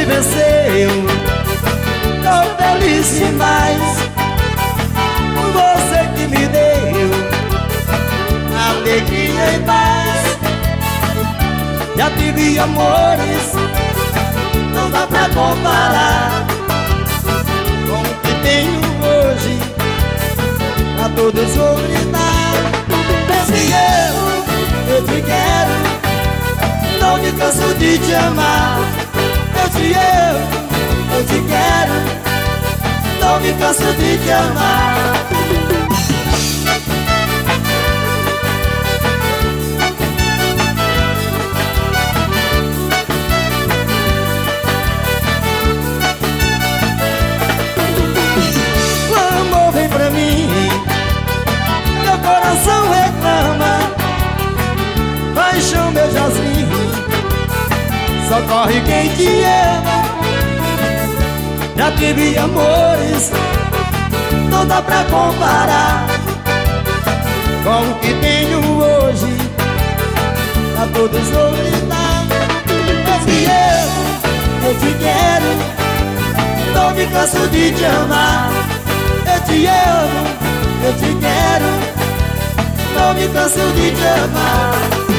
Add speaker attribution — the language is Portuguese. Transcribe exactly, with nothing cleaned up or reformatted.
Speaker 1: me venceu. Tô feliz demais por você que me deu alegria e paz. Já tive amores, não dá pra comparar com o que tenho hoje, a todos vou gritar. Pense eu, eu te quero, não me canso de te amar. Eu te amo, eu te quero, não me canso de te amar. Coração reclama, paixão beijazinho, socorre quem te ama. Já tive amores, não dá pra comparar com o que tenho hoje, a todos vou gritar. Eu te amo, eu te quero, não me canso de te amar. Eu te amo, eu te quero, não me canso de te amar.